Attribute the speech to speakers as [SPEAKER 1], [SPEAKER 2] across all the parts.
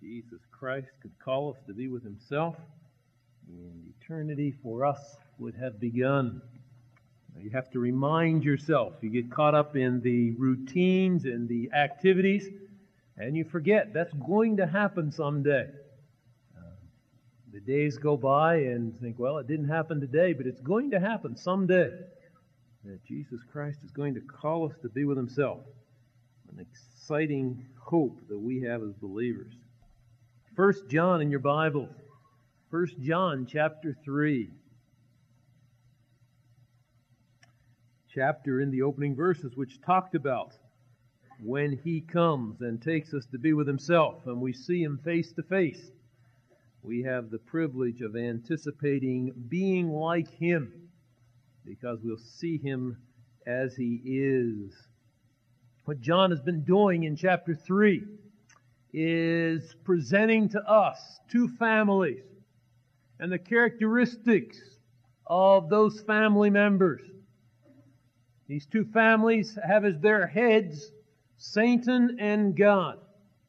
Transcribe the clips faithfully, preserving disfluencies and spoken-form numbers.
[SPEAKER 1] Jesus Christ could call us to be with Himself, and eternity for us would have begun. Now, you have to remind yourself. You get caught up in the routines and the activities, and you forget that's going to happen someday. Uh, the days go by and think, well, it didn't happen today, but it's going to happen someday. That Jesus Christ is going to call us to be with Himself. An exciting hope that we have as believers. First John in your Bible. First John chapter three. Chapter in the opening verses which talked about when He comes and takes us to be with Himself and we see Him face to face. We have the privilege of anticipating being like Him because we'll see Him as He is. What John has been doing in chapter three is presenting to us two families and the characteristics of those family members. These two families have as their heads Satan and God.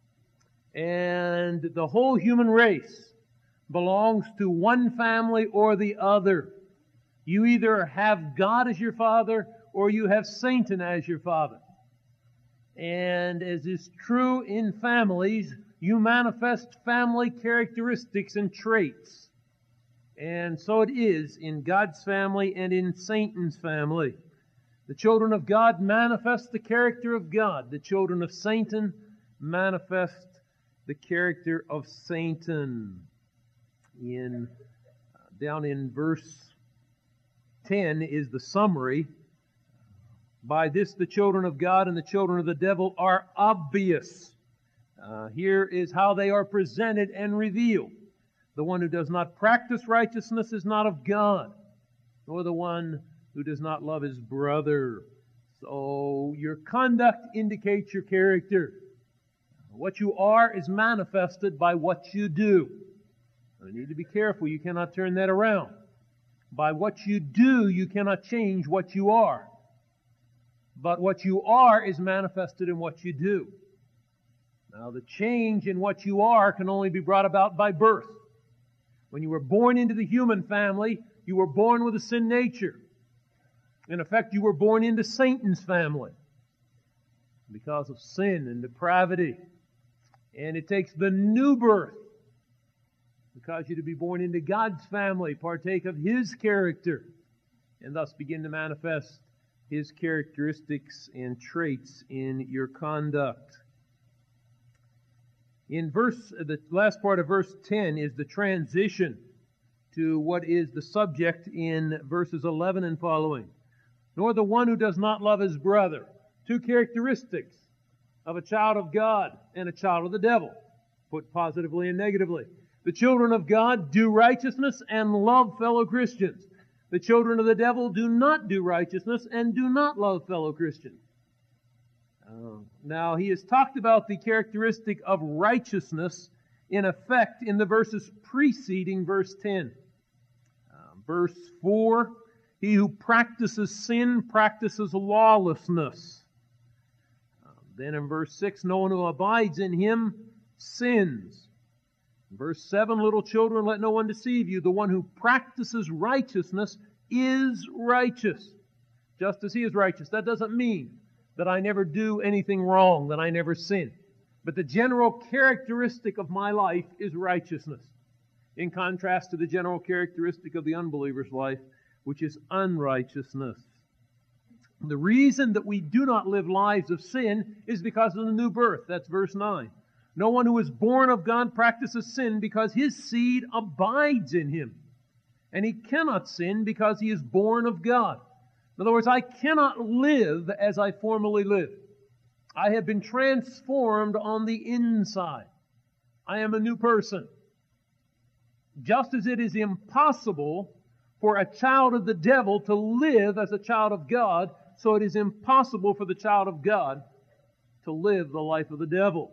[SPEAKER 1] And the whole human race belongs to one family or the other. You either have God as your father or you have Satan as your father. And as is true in families, you manifest family characteristics and traits. And so it is in God's family and in Satan's family. The children of God manifest the character of God. The children of Satan manifest the character of Satan. In down in verse ten is the summary. By this the children of God and the children of the devil are obvious. Uh, here is how they are presented and revealed. The one who does not practice righteousness is not of God, nor the one who does not love his brother. So your conduct indicates your character. What you are is manifested by what you do. You need to be careful. You cannot turn that around. By what you do, you cannot change what you are. But what you are is manifested in what you do. Now, the change in what you are can only be brought about by birth. When you were born into the human family, you were born with a sin nature. In effect, you were born into Satan's family because of sin and depravity. And it takes the new birth to cause you to be born into God's family, partake of His character, and thus begin to manifest His characteristics and traits in your conduct. In verse, the last part of verse ten is the transition to what is the subject in verses eleven and following. Nor the one who does not love his brother. Two characteristics of a child of God and a child of the devil, put positively and negatively. The children of God do righteousness and love fellow Christians. The children of the devil do not do righteousness and do not love fellow Christians. Uh, now, he has talked about the characteristic of righteousness in effect in the verses preceding verse ten. Uh, verse four, he who practices sin practices lawlessness. Uh, then in verse six, no one who abides in him sins. Verse seven, little children, let no one deceive you. The one who practices righteousness is righteous, just as he is righteous. That doesn't mean that I never do anything wrong, that I never sin. But the general characteristic of my life is righteousness, in contrast to the general characteristic of the unbeliever's life, which is unrighteousness. The reason that we do not live lives of sin is because of the new birth. That's verse nine. No one who is born of God practices sin because his seed abides in him. And he cannot sin because he is born of God. In other words, I cannot live as I formerly lived. I have been transformed on the inside. I am a new person. Just as it is impossible for a child of the devil to live as a child of God, so it is impossible for the child of God to live the life of the devil.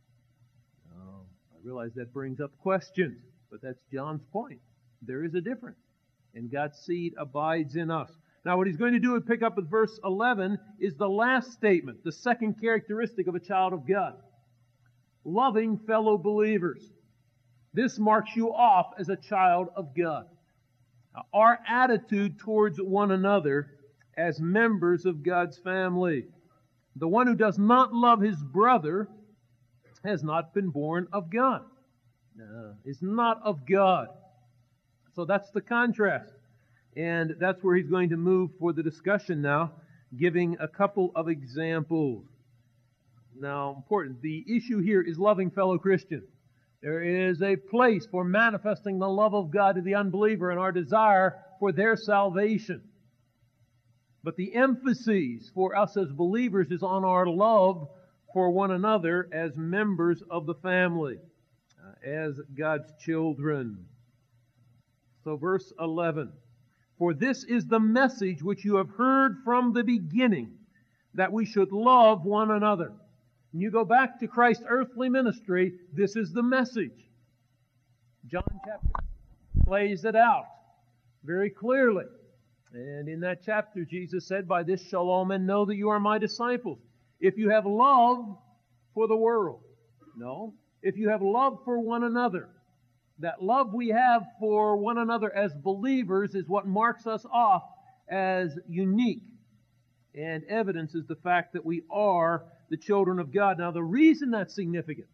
[SPEAKER 1] Oh, I realize that brings up questions, but that's John's point. There is a difference, and God's seed abides in us. Now, what he's going to do and pick up with verse eleven is the last statement, the second characteristic of a child of God. loving fellow believers. This marks you off as a child of God. Our attitude towards one another as members of God's family. The one who does not love his brother has not been born of God. Uh, is not of God. So that's the contrast. And that's where he's going to move for the discussion now, giving a couple of examples. Now, important, the issue here is loving fellow Christians. There is a place for manifesting the love of God to the unbeliever and our desire for their salvation. But the emphasis for us as believers is on our love for one another as members of the family, uh, as God's children. So verse eleven, for this is the message which you have heard from the beginning, that we should love one another. When you go back to Christ's earthly ministry, this is the message. John chapter lays it out very clearly. And in that chapter, Jesus said, by this shall all men know that you are my disciples, if you have love for the world. No, if you have love for one another. That love we have for one another as believers is what marks us off as unique. And evidences the fact that we are the children of God. Now, the reason that's significant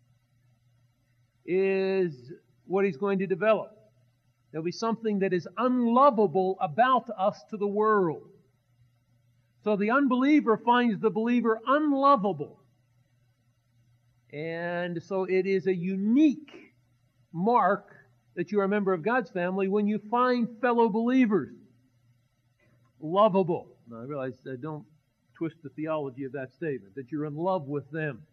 [SPEAKER 1] is what he's going to develop. There'll be something that is unlovable about us to the world. So the unbeliever finds the believer unlovable. And so it is a unique mark that you are a member of God's family when you find fellow believers lovable. Now, I realize I don't twist the theology of that statement, that you're in love with them.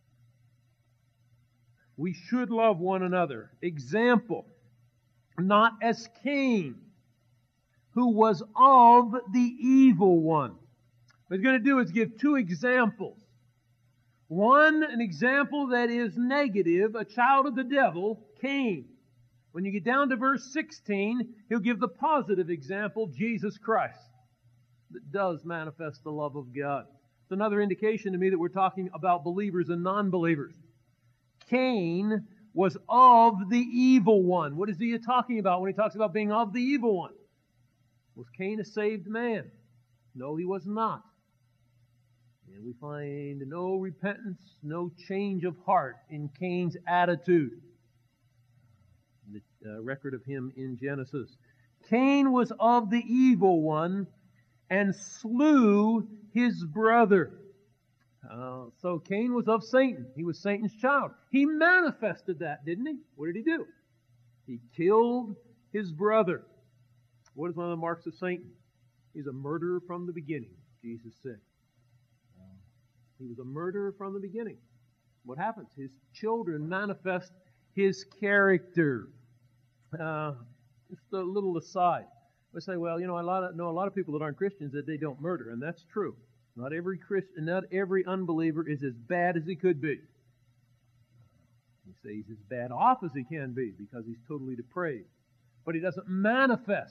[SPEAKER 1] We should love one another. Example, not as Cain, who was of the evil one. What he's going to do is give two examples. One, an example that is negative, a child of the devil, Cain. When you get down to verse sixteen, he'll give the positive example, Jesus Christ, that does manifest the love of God. It's another indication to me that we're talking about believers and non-believers. Cain was of the evil one. What is he talking about when he talks about being of the evil one? Was Cain a saved man? No, he was not. And we find no repentance, no change of heart in Cain's attitude. The uh, record of him in Genesis. Cain was of the evil one and slew his brother. Uh, so Cain was of Satan. He was Satan's child. He manifested that, didn't he? What did he do? He killed his brother. What is one of the marks of Satan? He's a murderer from the beginning, Jesus said. Uh, he was a murderer from the beginning. What happens? His children manifest his character. Uh, just a little aside. We say, well, you know, a lot of, know a lot of people that aren't Christians that they don't murder, and that's true. Not every Christian, not every unbeliever is as bad as he could be. You say he's as bad off as he can be because he's totally depraved. But he doesn't manifest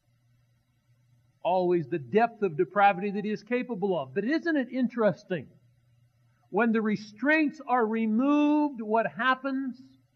[SPEAKER 1] always the depth of depravity that he is capable of. But isn't it interesting? When the restraints are removed, what happens?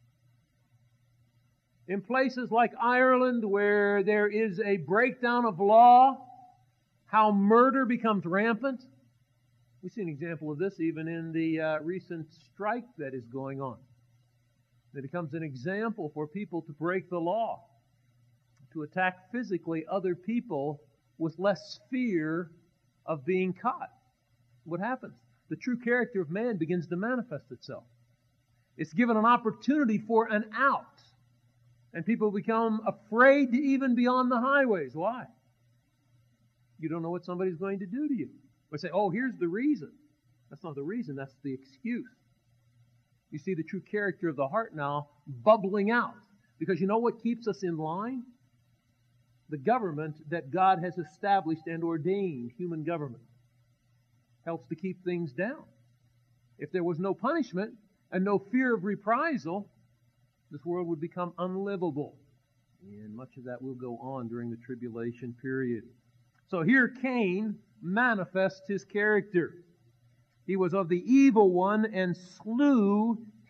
[SPEAKER 1] In places like Ireland, where there is a breakdown of law, how murder becomes rampant. We see an example of this even in the uh, recent strike that is going on. It becomes an example for people to break the law, to attack physically other people with less fear of being caught. What happens? The true character of man begins to manifest itself. It's given an opportunity for an out. And people become afraid to even be on the highways. Why? You don't know what somebody's going to do to you. Or say, oh, here's the reason. That's not the reason, that's the excuse. You see the true character of the heart now bubbling out. Because you know what keeps us in line? The government that God has established and ordained, human government, helps to keep things down. If there was no punishment and no fear of reprisal, this world would become unlivable. And much of that will go on during the tribulation period. So here Cain manifests his character. He was of the evil one and slew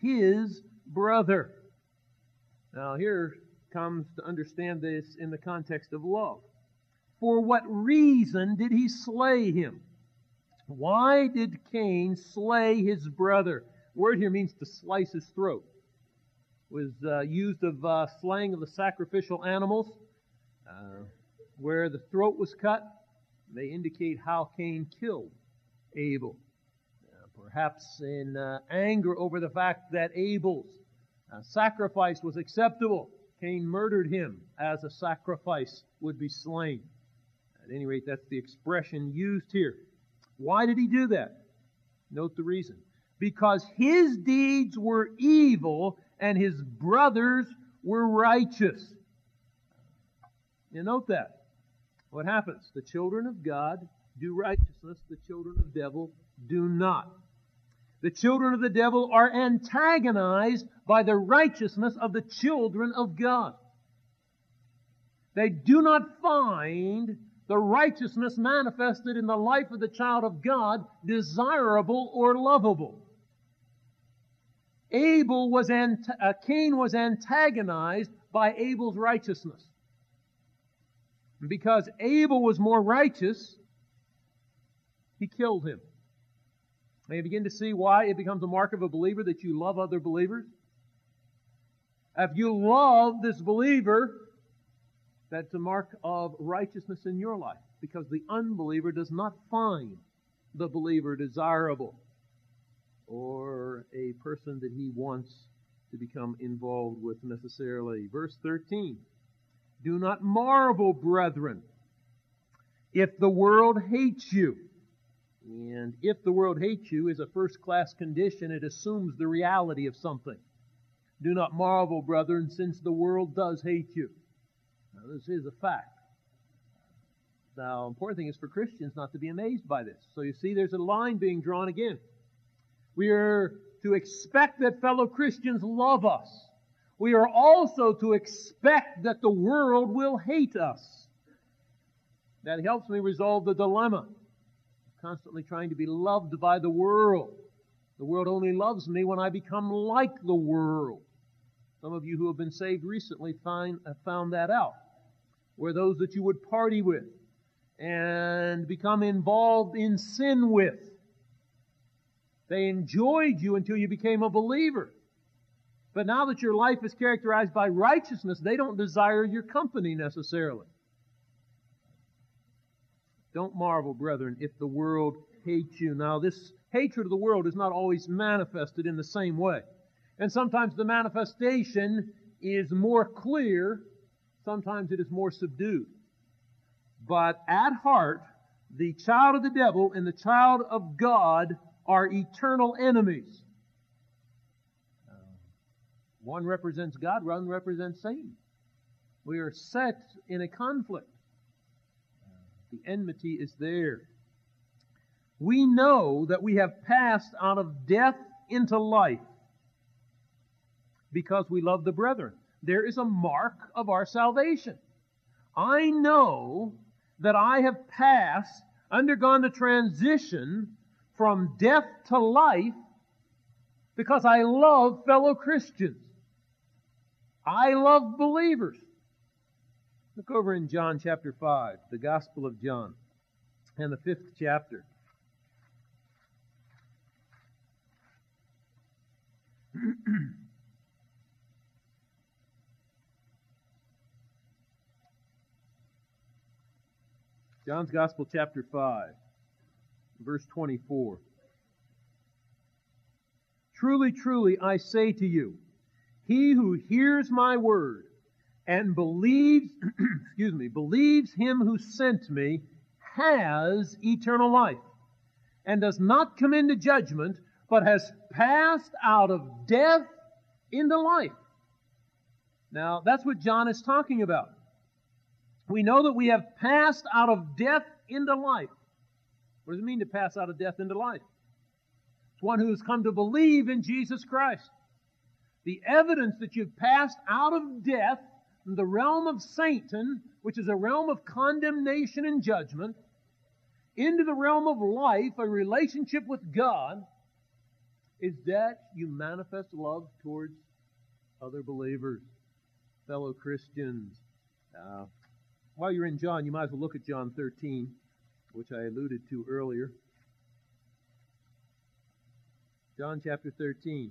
[SPEAKER 1] brother. Now here comes to understand this in the context of love. For what reason did he slay him? Why did Cain slay his brother? The word here means to slice his throat. It was uh, used of uh, slaying of the sacrificial animals. Uh, where the throat was cut, they indicate how Cain killed Abel. Uh, perhaps in uh, anger over the fact that Abel's uh, sacrifice was acceptable, Cain murdered him as a sacrifice would be slain. At any rate, that's the expression used here. Why did he do that? Note the reason. Because his deeds were evil and his brothers were righteous. You note that. What happens? The children of God do righteousness. The children of the devil do not. The children of the devil are antagonized by the righteousness of the children of God. They do not find the righteousness manifested in the life of the child of God desirable or lovable. Abel was ant- uh, Cain was antagonized by Abel's righteousness. Because Abel was more righteous, he killed him. May you begin to see why it becomes a mark of a believer that you love other believers? If you love this believer, that's a mark of righteousness in your life, because the unbeliever does not find the believer desirable or a person that he wants to become involved with necessarily. Verse thirteen. Do not marvel, brethren, if the world hates you. And if the world hates you is a first-class condition. It assumes the reality of something. Do not marvel, brethren, since the world does hate you. Now, this is a fact. Now, the important thing is for Christians not to be amazed by this. So you see, there's a line being drawn again. We are to expect that fellow Christians love us. We are also to expect that the world will hate us. That helps me resolve the dilemma. I'm constantly trying to be loved by the world. The world only loves me when I become like the world. Some of you who have been saved recently find, have found that out. Where those that you would party with and become involved in sin with, they enjoyed you until you became a believer. But now that your life is characterized by righteousness, they don't desire your company necessarily. Don't marvel, brethren, if the world hates you. Now, this hatred of the world is not always manifested in the same way. And sometimes the manifestation is more clear. Sometimes it is more subdued. But at heart, the child of the devil and the child of God are eternal enemies. One represents God, one represents Satan. We are set in a conflict. The enmity is there. We know that we have passed out of death into life because we love the brethren. There is a mark of our salvation. I know that I have passed, undergone the transition from death to life because I love fellow Christians. I love believers. Look over in John chapter five, the Gospel of John, and the fifth chapter. John's Gospel chapter five, verse twenty-four. Truly, truly, I say to you, he who hears my word and believes, excuse me, believes him who sent me has eternal life and does not come into judgment, but has passed out of death into life. Now, that's what John is talking about. We know that we have passed out of death into life. What does it mean to pass out of death into life? It's one who has come to believe in Jesus Christ. The evidence that you've passed out of death, from the realm of Satan, which is a realm of condemnation and judgment, into the realm of life, a relationship with God, is that you manifest love towards other believers, fellow Christians. Uh, while you're in John, you might as well look at John thirteen, which I alluded to earlier. John chapter thirteen,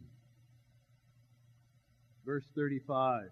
[SPEAKER 1] verse thirty-five.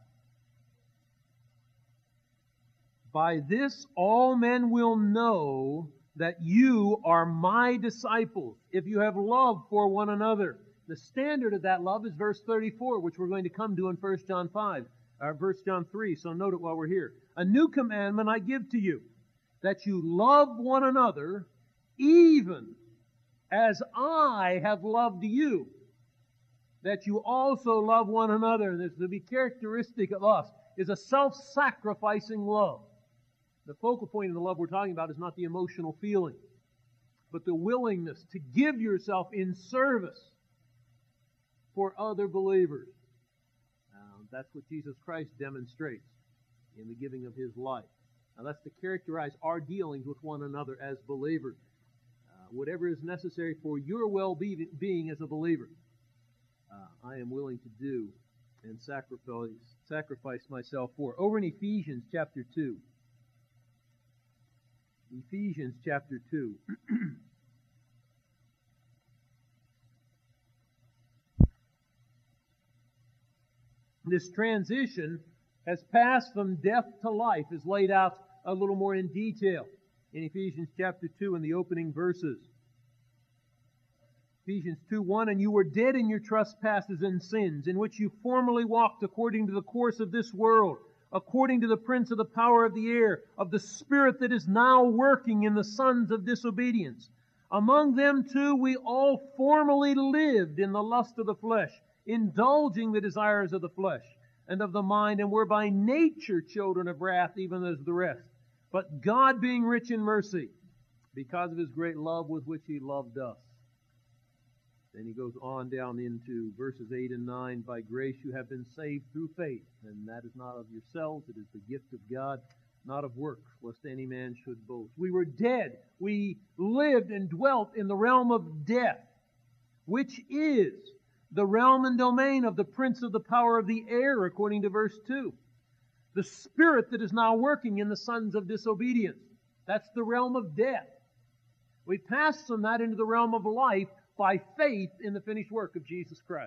[SPEAKER 1] By this all men will know that you are my disciples, if you have love for one another. The standard of that love is verse thirty-four, which we're going to come to in First John five, or First John three, so note it while we're here. A new commandment I give to you, that you love one another, even as I have loved you, that you also love one another. This to be characteristic of us is a self-sacrificing love. The focal point of the love we're talking about is not the emotional feeling, but the willingness to give yourself in service for other believers. Uh, that's what Jesus Christ demonstrates in the giving of His life. Now that's to characterize our dealings with one another as believers. Uh, whatever is necessary for your well-being as a believer, uh, I am willing to do and sacrifice, sacrifice myself for. Over in Ephesians chapter two. Ephesians chapter two. This transition has passed from death to life is laid out a little more in detail in Ephesians chapter two in the opening verses. Ephesians two one, and you were dead in your trespasses and sins, in which you formerly walked according to the course of this world, according to the prince of the power of the air, of the spirit that is now working in the sons of disobedience. Among them too we all formerly lived in the lust of the flesh, indulging the desires of the flesh and of the mind, and were by nature children of wrath, even as the rest. But God, being rich in mercy, because of His great love with which He loved us. Then he goes on down into verses eight and nine. By grace you have been saved through faith, and that is not of yourselves, it is the gift of God, not of works, lest any man should boast. We were dead. We lived and dwelt in the realm of death, which is the realm and domain of the prince of the power of the air, according to verse two. The spirit that is now working in the sons of disobedience. That's the realm of death. We passed from that into the realm of life by faith in the finished work of Jesus Christ.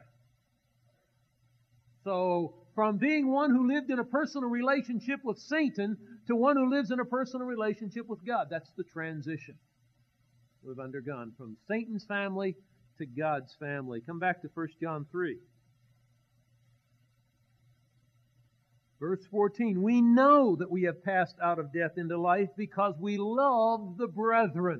[SPEAKER 1] So, from being one who lived in a personal relationship with Satan to one who lives in a personal relationship with God, that's the transition we've undergone from Satan's family to God's family. Come back to First John three. Verse fourteen, we know that we have passed out of death into life because we love the brethren.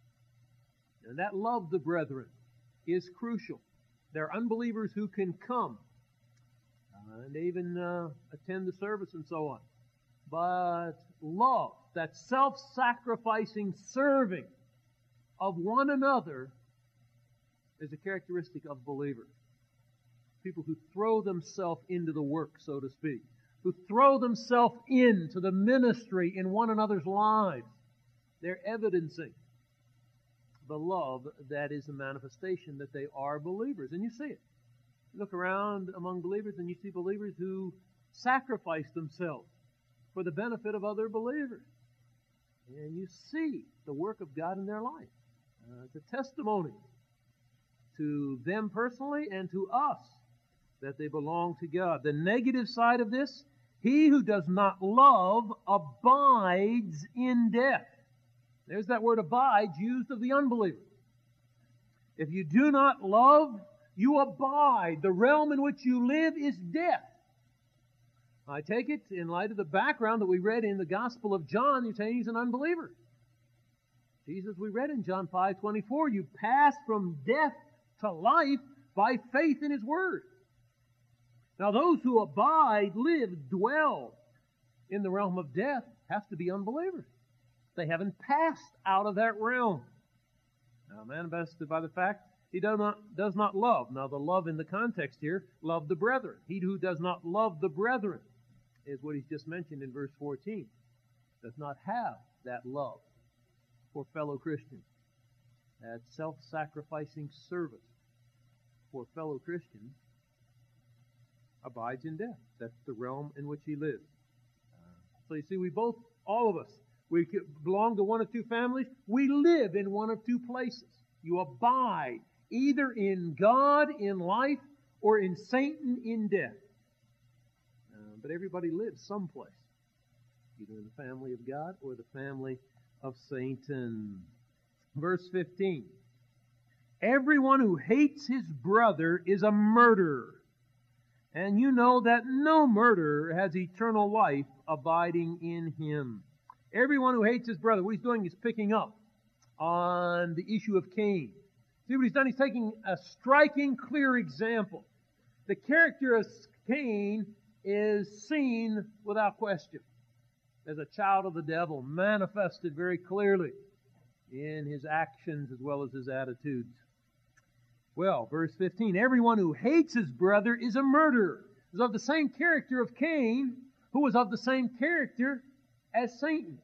[SPEAKER 1] And that love the brethren is crucial. There are unbelievers who can come uh, and even uh, attend the service and so on. But love, that self-sacrificing serving of one another, is a characteristic of believers. People who throw themselves into the work, so to speak. Who throw themselves into the ministry in one another's lives. They're evidencing the love that is a manifestation that they are believers. And you see it. You look around among believers and you see believers who sacrifice themselves for the benefit of other believers. And you see the work of God in their life. Uh, it's a testimony to them personally and to us that they belong to God. The negative side of this, he who does not love abides in death. There's that word abides used of the unbeliever. If you do not love, you abide. The realm in which you live is death. I take it, in light of the background that we read in the Gospel of John, you're saying he's an unbeliever. Jesus, we read in John five twenty-four, you pass from death to life by faith in His Word. Now those who abide, live, dwell in the realm of death have to be unbelievers. They haven't passed out of that realm. Now, manifested by the fact he does not, does not love. Now, the love in the context here, love the brethren. He who does not love the brethren is what he's just mentioned in verse fourteen. Does not have that love for fellow Christians. That self-sacrificing service for fellow Christians abides in death. That's the realm in which he lives. So you see, we both, all of us, we belong to one of two families. We live in one of two places. You abide either in God in life or in Satan in death. Uh, but everybody lives someplace, either in the family of God or the family of Satan. Verse fifteen. Everyone who hates his brother is a murderer. And you know that no murderer has eternal life abiding in him. Everyone who hates his brother, what he's doing is picking up on the issue of Cain. See what he's done? He's taking a striking, clear example. The character of Cain is seen without question as a child of the devil, manifested very clearly in his actions as well as his attitudes. Well, verse fifteen, everyone who hates his brother is a murderer. Is of the same character of Cain, who was of the same character as Satan.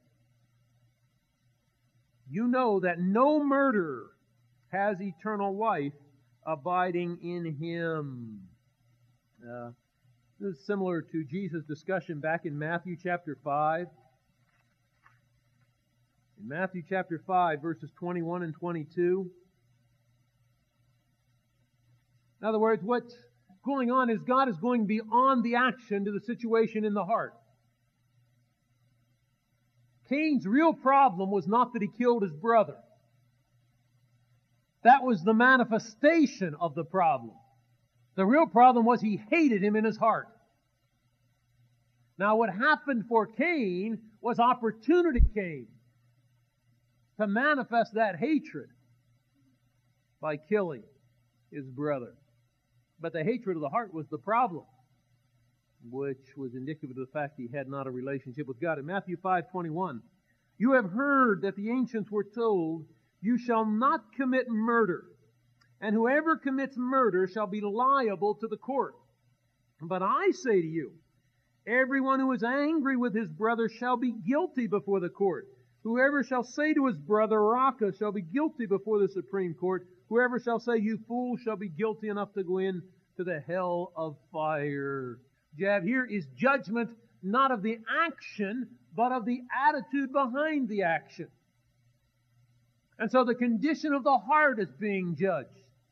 [SPEAKER 1] You know that no murderer has eternal life abiding in him. Uh, this is similar to Jesus' discussion back in Matthew chapter five. In Matthew chapter five, verses twenty-one and twenty-two. In other words, what's going on is God is going beyond the action to the situation in the heart. Cain's real problem was not that he killed his brother. That was the manifestation of the problem. The real problem was he hated him in his heart. Now what happened for Cain was opportunity came to manifest that hatred by killing his brother. But the hatred of the heart was the problem, which was indicative of the fact he had not a relationship with God. In Matthew five twenty-one, you have heard that the ancients were told, you shall not commit murder, and whoever commits murder shall be liable to the court. But I say to you, everyone who is angry with his brother shall be guilty before the court. Whoever shall say to his brother, Raca, shall be guilty before the Supreme Court. Whoever shall say, you fool, shall be guilty enough to go in to the hell of fire. What you have here is judgment not of the action, but of the attitude behind the action. And so the condition of the heart is being judged.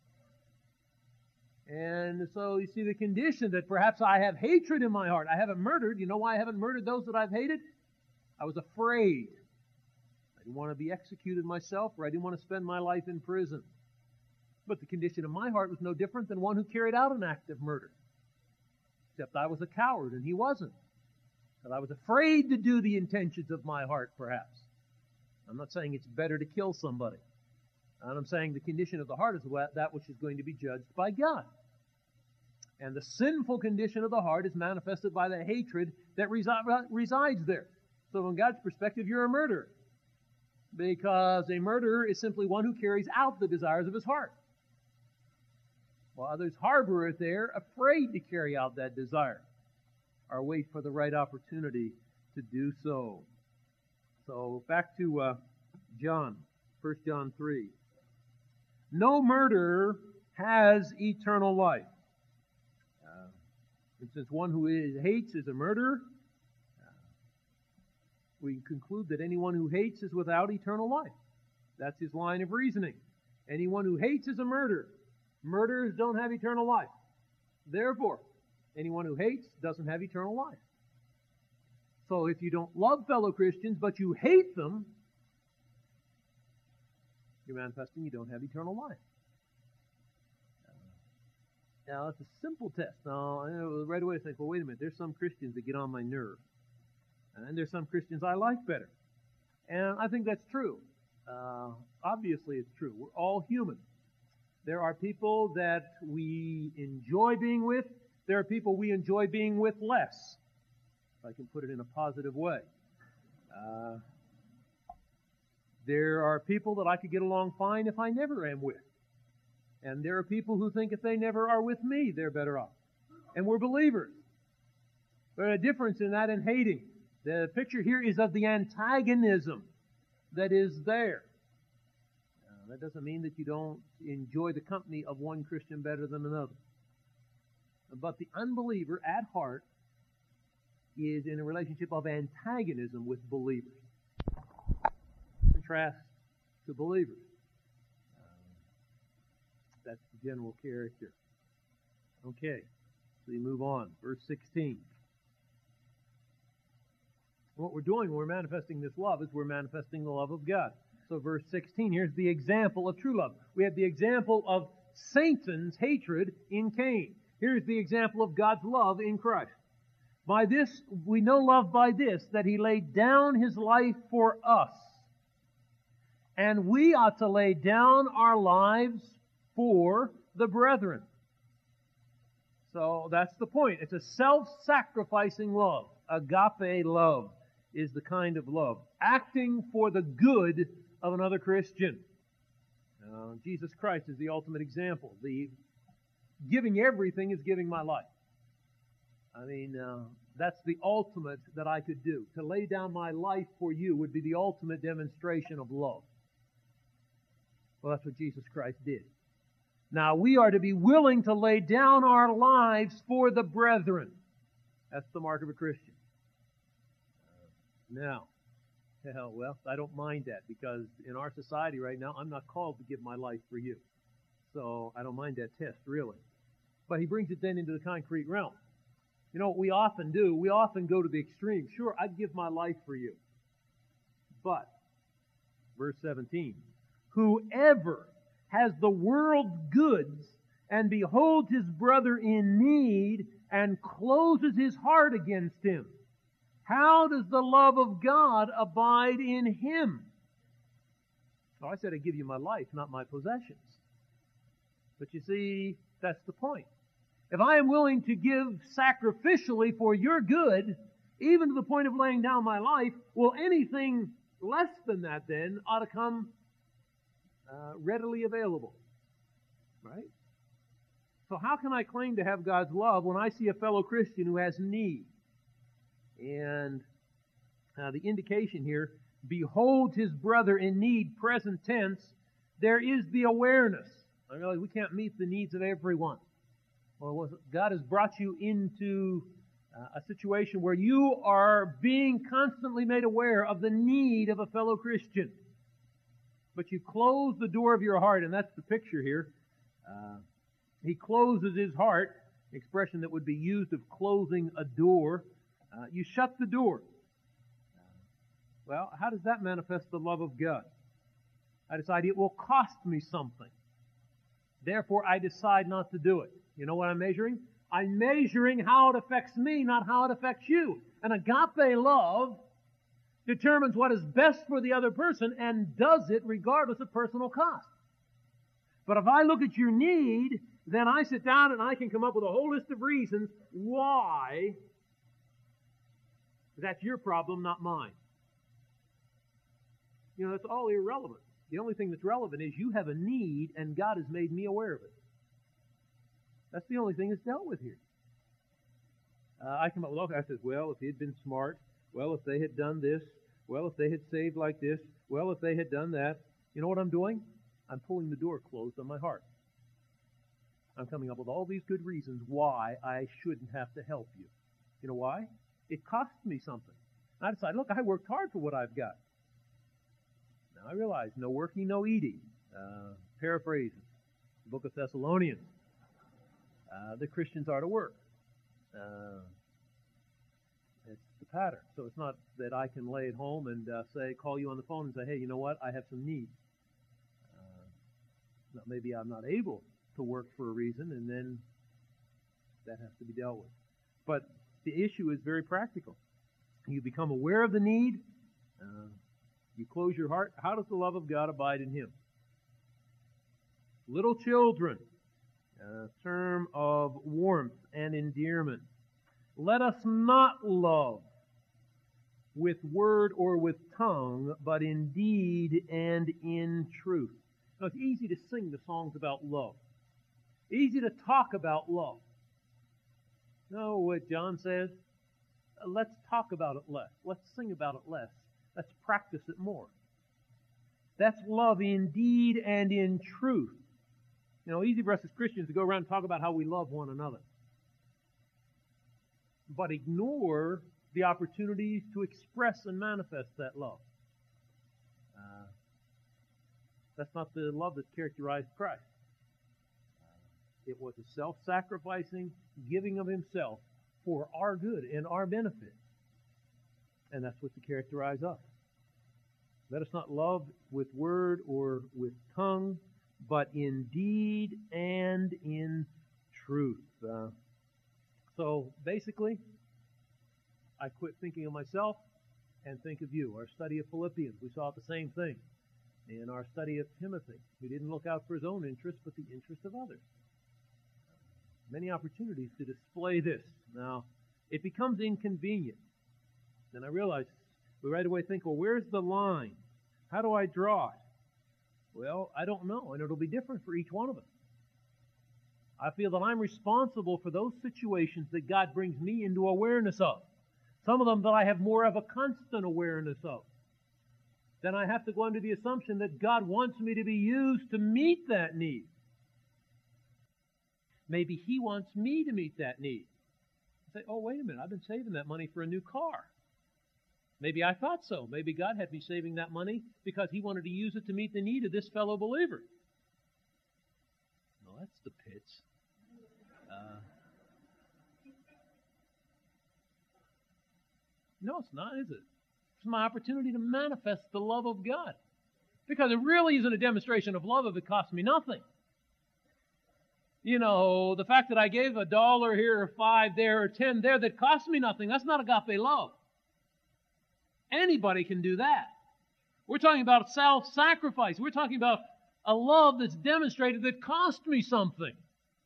[SPEAKER 1] And so you see the condition that perhaps I have hatred in my heart. I haven't murdered. You know why I haven't murdered those that I've hated? I was afraid. I didn't want to be executed myself, or I didn't want to spend my life in prison. But the condition of my heart was no different than one who carried out an act of murder. Except I was a coward and he wasn't. But I was afraid to do the intentions of my heart, perhaps. I'm not saying it's better to kill somebody. And I'm saying the condition of the heart is that which is going to be judged by God. And the sinful condition of the heart is manifested by the hatred that resi- resides there. So from God's perspective, you're a murderer. Because a murderer is simply one who carries out the desires of his heart. While others harbor it there, afraid to carry out that desire, or wait for the right opportunity to do so. So back to uh, John, First John three. No murderer has eternal life. Uh, and since one who is, hates is a murderer, uh, we conclude that anyone who hates is without eternal life. That's his line of reasoning. Anyone who hates is a murderer. Murderers don't have eternal life. Therefore, anyone who hates doesn't have eternal life. So if you don't love fellow Christians, but you hate them, you're manifesting you don't have eternal life. Now, it's a simple test. Now, I know right away I think, well, wait a minute, there's some Christians that get on my nerve. And there's some Christians I like better. And I think that's true. Uh, obviously, it's true. We're all human. There are people that we enjoy being with. There are people we enjoy being with less, if I can put it in a positive way. Uh, there are people that I could get along fine if I never am with. And there are people who think if they never are with me, they're better off. And we're believers. There's a difference in that and hating. The picture here is of the antagonism that is there. That doesn't mean that you don't enjoy the company of one Christian better than another. But the unbeliever at heart is in a relationship of antagonism with believers. Contrast to believers. Um, that's the general character. Okay, so you move on. Verse sixteen. What we're doing when we're manifesting this love is we're manifesting the love of God. So verse sixteen, here's the example of true love. We have the example of Satan's hatred in Cain. Here's the example of God's love in Christ. By this, we know love by this, that He laid down His life for us. And we ought to lay down our lives for the brethren. So that's the point. It's a self-sacrificing love. Agape love is the kind of love. Acting for the good of another Christian. Uh, Jesus Christ is the ultimate example. The giving everything is giving my life. I mean, uh, that's the ultimate that I could do. To lay down my life for you would be the ultimate demonstration of love. Well, that's what Jesus Christ did. Now, we are to be willing to lay down our lives for the brethren. That's the mark of a Christian. Now, well, I don't mind that, because in our society right now, I'm not called to give my life for you. So I don't mind that test, really. But he brings it then into the concrete realm. You know what we often do? We often go to the extreme. Sure, I'd give my life for you. But, verse seventeen, whoever has the world's goods and beholds his brother in need and closes his heart against him, how does the love of God abide in him? So I said I'd give you my life, not my possessions. But you see, that's the point. If I am willing to give sacrificially for your good, even to the point of laying down my life, well, anything less than that then ought to come uh, readily available. Right? So how can I claim to have God's love when I see a fellow Christian who has need? And uh, the indication here, behold his brother in need, present tense, there is the awareness. I realize we can't meet the needs of everyone. Well, God has brought you into uh, a situation where you are being constantly made aware of the need of a fellow Christian. But you close the door of your heart, and that's the picture here. Uh, he closes his heart, expression that would be used of closing a door. Uh, you shut the door. Well, how does that manifest the love of God? I decide it will cost me something. Therefore, I decide not to do it. You know what I'm measuring? I'm measuring how it affects me, not how it affects you. And agape love determines what is best for the other person and does it regardless of personal cost. But if I look at your need, then I sit down and I can come up with a whole list of reasons why that's your problem, not mine. You know, that's all irrelevant. The only thing that's relevant is you have a need and God has made me aware of it. That's the only thing that's dealt with here. Uh, I come up with, I said, well, if he had been smart, well, if they had done this, well, if they had saved like this, well, if they had done that. You know what I'm doing? I'm pulling the door closed on my heart. I'm coming up with all these good reasons why I shouldn't have to help you. You know why? It costs me something. And I decide, look, I worked hard for what I've got. Now I realize, no working, no eating. Uh, paraphrasing the book of Thessalonians. Uh, the Christians are to work. Uh, it's the pattern. So it's not that I can lay at home and uh, say, call you on the phone and say, hey, you know what? I have some needs. Uh, maybe I'm not able to work for a reason, and then that has to be dealt with. But the issue is very practical. You become aware of the need. Uh, you close your heart. How does the love of God abide in him? Little children. A term of warmth and endearment. Let us not love with word or with tongue, but in deed and in truth. Now, it's easy to sing the songs about love. Easy to talk about love. No, what John says, let's talk about it less. Let's sing about it less. Let's practice it more. That's love in deed and in truth. You know, easy for us as Christians to go around and talk about how we love one another. but ignore the opportunities to express and manifest that love. Uh, that's not the love that characterized Christ. It was a self-sacrificing giving of Himself for our good and our benefit. And that's what to characterize us. Let us not love with word or with tongue, but in deed and in truth. Uh, so basically, I quit thinking of myself and think of you. Our study of Philippians, we saw the same thing. In our study of Timothy, he didn't look out for his own interests, but the interests of others. Many opportunities to display this. Now, it becomes inconvenient. Then I realize we right away think, well, where's the line? How do I draw it? Well, I don't know, and it'll be different for each one of us. I feel that I'm responsible for those situations that God brings me into awareness of. Some of them that I have more of a constant awareness of. Then I have to go under the assumption that God wants me to be used to meet that need. Maybe He wants me to meet that need. I say, oh, wait a minute, I've been saving that money for a new car. Maybe I thought so. Maybe God had me saving that money because He wanted to use it to meet the need of this fellow believer. No, that's the pits. Uh, no, it's not, is it? It's my opportunity to manifest the love of God. Because it really isn't a demonstration of love if it costs me nothing. You know, the fact that I gave a dollar here or five there or ten there that cost me nothing, that's not agape love. Anybody can do that. We're talking about self-sacrifice. We're talking about a love that's demonstrated that cost me something.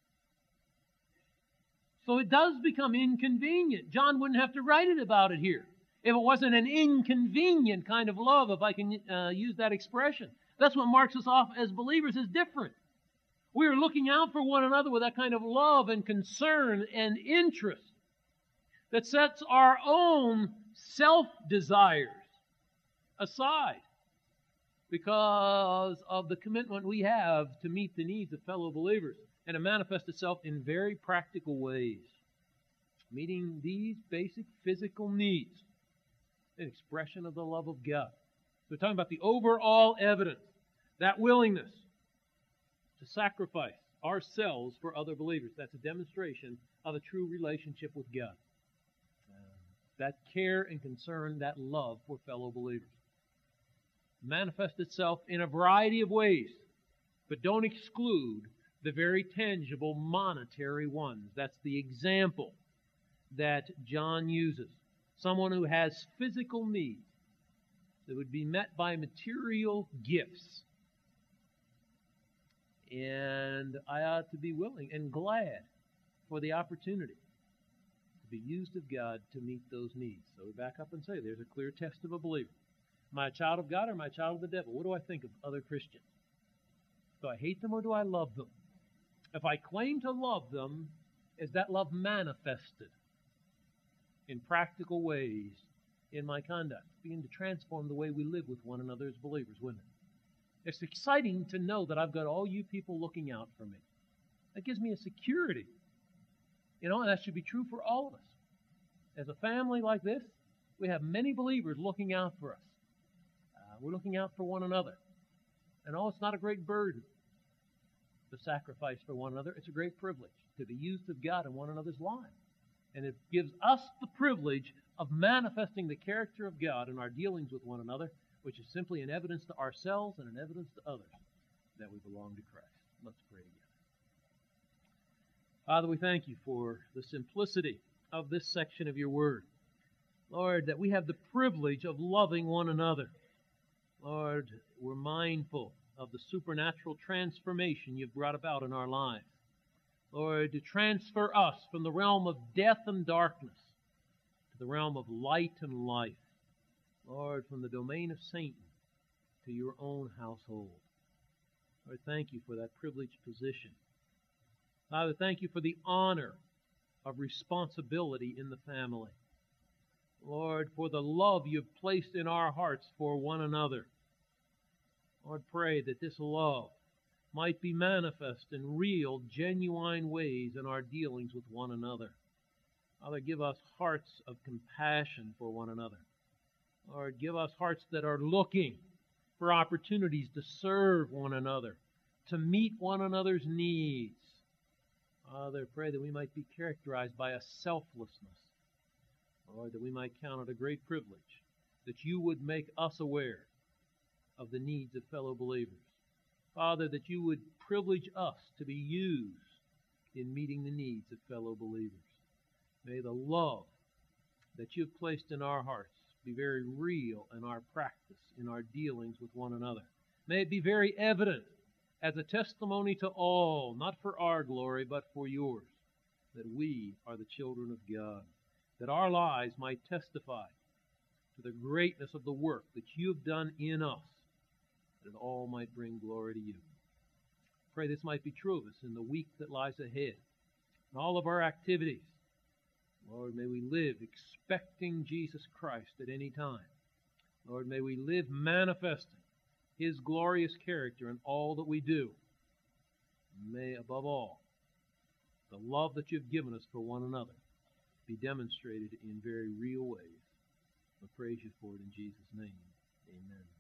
[SPEAKER 1] So it does become inconvenient. John wouldn't have to write it about it here if it wasn't an inconvenient kind of love, if I can uh, use that expression. That's what marks us off as believers as different. We are looking out for one another with that kind of love and concern and interest that sets our own self-desires aside because of the commitment we have to meet the needs of fellow believers and to manifest itself in very practical ways. Meeting these basic physical needs, an expression of the love of God. So we're talking about the overall evidence, that willingness to sacrifice ourselves for other believers. That's a demonstration of a true relationship with God. That care and concern, that love for fellow believers. Manifest itself in a variety of ways, but don't exclude the very tangible monetary ones. That's the example that John uses. Someone who has physical needs that would be met by material gifts. And I ought to be willing and glad for the opportunity to be used of God to meet those needs. So we back up and say there's a clear test of a believer. Am I a child of God or am I a child of the devil? What do I think of other Christians? Do I hate them or do I love them? If I claim to love them, is that love manifested in practical ways in my conduct? Begin to transform the way we live with one another as believers, wouldn't it? It's exciting to know that I've got all you people looking out for me. That gives me a security. You know, and that should be true for all of us. As a family like this, we have many believers looking out for us. Uh, we're looking out for one another. And oh, it's not a great burden to sacrifice for one another. It's a great privilege to be used of God in one another's lives. And it gives us the privilege of manifesting the character of God in our dealings with one another, which is simply an evidence to ourselves and an evidence to others that we belong to Christ. Let's pray together. Father, we thank you for the simplicity of this section of your word. Lord, that we have the privilege of loving one another. Lord, we're mindful of the supernatural transformation you've brought about in our lives. Lord, to transfer us from the realm of death and darkness to the realm of light and life. Lord, from the domain of Satan to your own household. Lord, thank you for that privileged position. Father, thank you for the honor of responsibility in the family. Lord, for the love you've placed in our hearts for one another. Lord, pray that this love might be manifest in real, genuine ways in our dealings with one another. Father, give us hearts of compassion for one another. Lord, give us hearts that are looking for opportunities to serve one another, to meet one another's needs. Father, pray that we might be characterized by a selflessness. Lord, that we might count it a great privilege that you would make us aware of the needs of fellow believers. Father, that you would privilege us to be used in meeting the needs of fellow believers. May the love that you've placed in our hearts be very real in our practice, in our dealings with one another. May it be very evident as a testimony to all, not for our glory, but for yours, that we are the children of God, that our lives might testify to the greatness of the work that you've done in us, that it all might bring glory to you. Pray this might be true of us in the week that lies ahead, in all of our activities. Lord, may we live expecting Jesus Christ at any time. Lord, may we live manifesting His glorious character in all that we do. May, above all, the love that you've given us for one another be demonstrated in very real ways. We praise you for it in Jesus' name. Amen.